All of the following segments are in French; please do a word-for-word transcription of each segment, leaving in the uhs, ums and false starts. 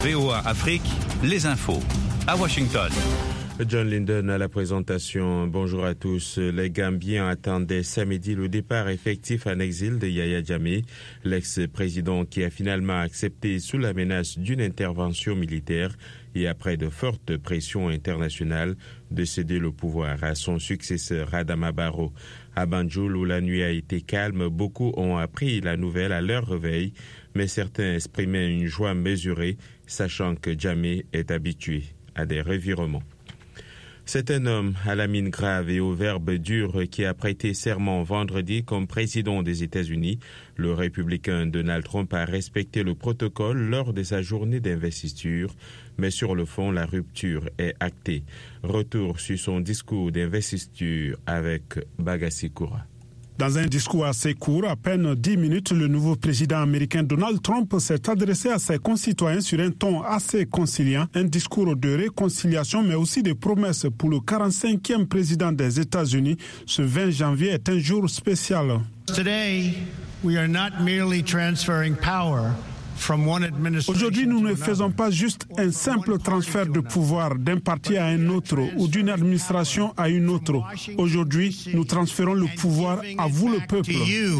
V O A Afrique, les infos, à Washington. John Linden à la présentation. Bonjour à tous. Les Gambiens attendaient samedi le départ effectif en exil de Yahya Jammeh, l'ex-président qui a finalement accepté sous la menace d'une intervention militaire et après de fortes pressions internationales de céder le pouvoir à son successeur Adama Barrow. À Banjul, où la nuit a été calme, beaucoup ont appris la nouvelle à leur réveil, mais certains exprimaient une joie mesurée, sachant que Jammeh est habitué à des revirements. C'est un homme à la mine grave et au verbe dur qui a prêté serment vendredi comme président des États-Unis. Le républicain Donald Trump a respecté le protocole lors de sa journée d'investiture, mais sur le fond, la rupture est actée. Retour sur son discours d'investiture avec Bagassi Koura. Dans un discours assez court, à peine dix minutes, le nouveau président américain Donald Trump s'est adressé à ses concitoyens sur un ton assez conciliant, un discours de réconciliation mais aussi de promesses pour le quarante-cinquième président des États-Unis. Ce vingt janvier est un jour spécial. Today, we are not merely transferring power. Aujourd'hui, nous ne faisons pas juste un simple transfert de pouvoir d'un parti à un autre ou d'une administration à une autre. Aujourd'hui, nous transférons le pouvoir à vous, le peuple.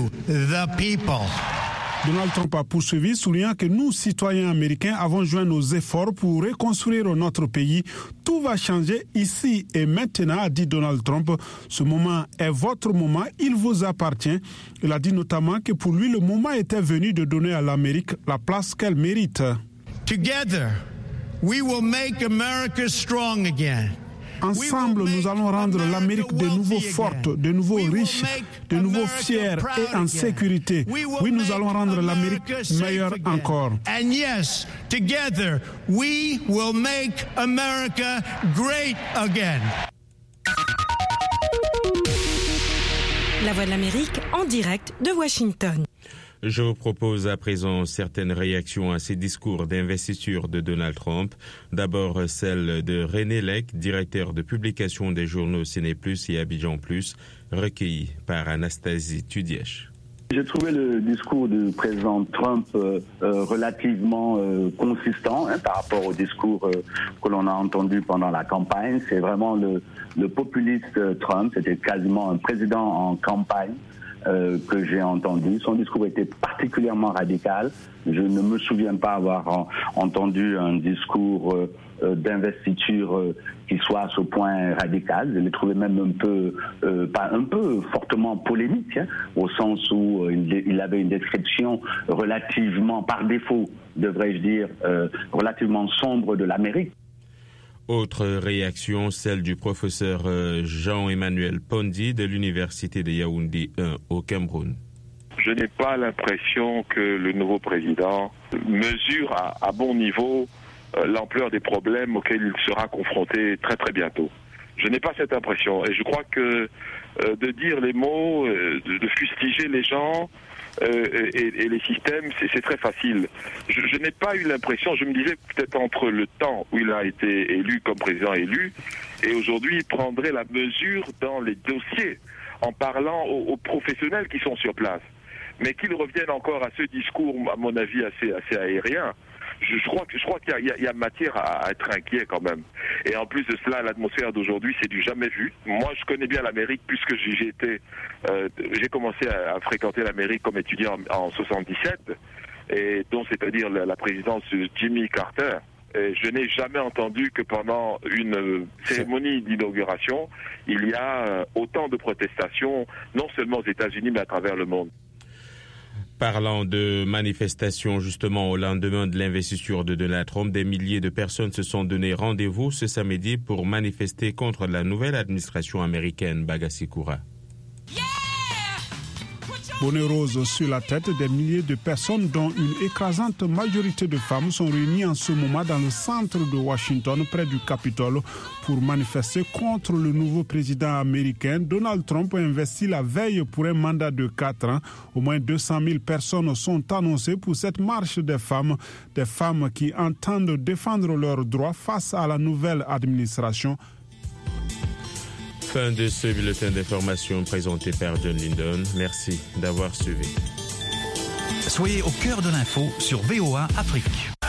Donald Trump a poursuivi, soulignant que nous, citoyens américains, avons joint nos efforts pour reconstruire notre pays. Tout va changer ici et maintenant, a dit Donald Trump. Ce moment est votre moment, il vous appartient. Il a dit notamment que pour lui, le moment était venu de donner à l'Amérique la place qu'elle mérite. Together, we will make America strong again. Ensemble, nous allons rendre l'Amérique de nouveau forte, de nouveau riche, de nouveau fière et en sécurité. Oui, nous allons rendre l'Amérique meilleure encore. And yes, together, we will make America great again. La Voix de l'Amérique en direct de Washington. Je vous propose à présent certaines réactions à ces discours d'investiture de Donald Trump. D'abord celle de René Lec, directeur de publication des journaux Ciné Plus et Abidjan Plus, recueilli par Anastasie Tudièche. J'ai trouvé le discours du président Trump euh, euh, relativement euh, consistant hein, par rapport au discours euh, que l'on a entendu pendant la campagne. C'est vraiment le, le populiste Trump, c'était quasiment un président en campagne. Euh, que j'ai entendu. Son discours était particulièrement radical. Je ne me souviens pas avoir en, entendu un discours euh, euh, d'investiture euh, qui soit à ce point radical. Je l'ai trouvé même un peu, euh, pas un peu fortement polémique, hein, au sens où euh, il, il avait une description relativement, par défaut, devrais-je dire, euh, relativement sombre de l'Amérique. Autre réaction, celle du professeur Jean-Emmanuel Pondi de l'Université de Yaoundé un au Cameroun. Je n'ai pas l'impression que le nouveau président mesure à, à bon niveau euh, l'ampleur des problèmes auxquels il sera confronté très très bientôt. Je n'ai pas cette impression et je crois que euh, de dire les mots, euh, de, de fustiger les gens euh, et, et les systèmes, c'est, c'est très facile. Je, je n'ai pas eu l'impression, je me disais peut-être entre le temps où il a été élu comme président élu et aujourd'hui il prendrait la mesure dans les dossiers en parlant aux, aux professionnels qui sont sur place. Mais qu'il revienne encore à ce discours, à mon avis, assez, assez aérien, je, je crois, que, je crois qu'il y a, il y a matière à, à être inquiet quand même. Et en plus de cela, l'atmosphère d'aujourd'hui, c'est du jamais vu. Moi, je connais bien l'Amérique puisque j'ai été, euh, j'ai commencé à, à fréquenter l'Amérique comme étudiant en, en soixante-dix-sept, et donc c'est-à-dire la, la présidence de Jimmy Carter. Et je n'ai jamais entendu que pendant une cérémonie d'inauguration, il y a autant de protestations, non seulement aux États-Unis, mais à travers le monde. Parlant de manifestations, justement, au lendemain de l'investiture de Donald Trump, des milliers de personnes se sont donné rendez-vous ce samedi pour manifester contre la nouvelle administration américaine. Bagassi Koura. Bonnet rose sur la tête, des milliers de personnes, dont une écrasante majorité de femmes, sont réunies en ce moment dans le centre de Washington, près du Capitole, pour manifester contre le nouveau président américain. Donald Trump a investi la veille pour un mandat de quatre ans. Au moins deux cent mille personnes sont annoncées pour cette marche des femmes, des femmes qui entendent défendre leurs droits face à la nouvelle administration. Fin de ce bulletin d'information présenté par John Linden. Merci d'avoir suivi. Soyez au cœur de l'info sur V O A Afrique.